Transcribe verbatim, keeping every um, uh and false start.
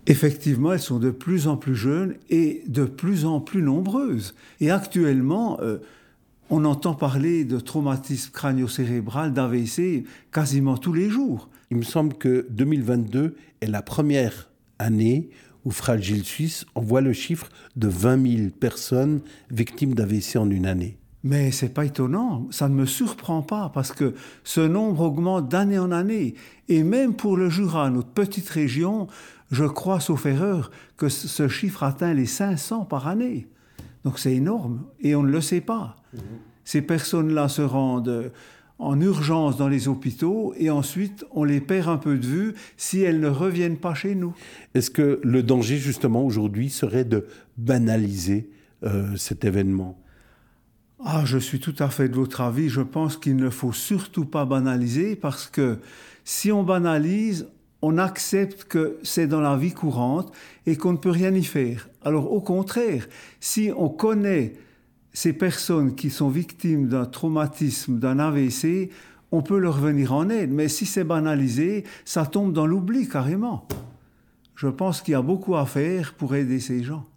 Effectivement, elles sont de plus en plus jeunes et de plus en plus nombreuses. Et actuellement, euh, on entend parler de traumatisme crânio-cérébral, d'A V C, quasiment tous les jours. Il me semble que deux mille vingt-deux est la première année où Fragile Suisse envoie le chiffre de vingt mille personnes victimes d'A V C en une année. Mais c'est pas étonnant, ça ne me surprend pas parce que ce nombre augmente d'année en année. Et même pour le Jura, notre petite région, je crois, sauf erreur, que ce chiffre atteint les cinq cents par année. Donc c'est énorme et on ne le sait pas. Mmh. Ces personnes-là se rendent en urgence dans les hôpitaux et ensuite on les perd un peu de vue si elles ne reviennent pas chez nous. Est-ce que le danger justement aujourd'hui serait de banaliser euh, cet événement ? Ah, je suis tout à fait de votre avis. Je pense qu'il ne faut surtout pas banaliser parce que si on banalise, on accepte que c'est dans la vie courante et qu'on ne peut rien y faire. Alors au contraire, si on connaît ces personnes qui sont victimes d'un traumatisme, d'un A V C, on peut leur venir en aide. Mais si c'est banalisé, ça tombe dans l'oubli carrément. Je pense qu'il y a beaucoup à faire pour aider ces gens.